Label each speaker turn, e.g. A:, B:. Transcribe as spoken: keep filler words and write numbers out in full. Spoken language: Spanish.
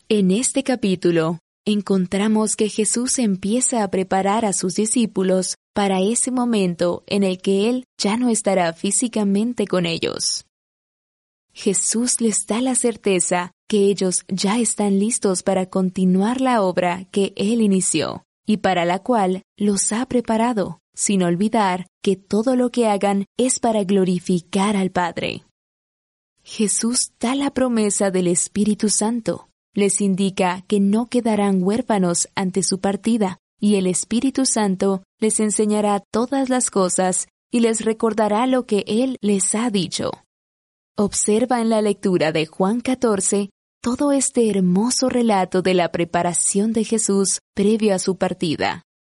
A: En este capítulo, encontramos que Jesús empieza a preparar a sus discípulos para ese momento en el que Él ya no estará físicamente con ellos. Jesús les da la certeza que ellos ya están listos para continuar la obra que Él inició y para la cual los ha preparado, sin olvidar que todo lo que hagan es para glorificar al Padre. Jesús da la promesa del Espíritu Santo. Les indica que no quedarán huérfanos ante su partida, y el Espíritu Santo les enseñará todas las cosas y les recordará lo que Él les ha dicho. Observa en la lectura de Juan catorce todo este hermoso relato de la preparación de Jesús previo a su partida.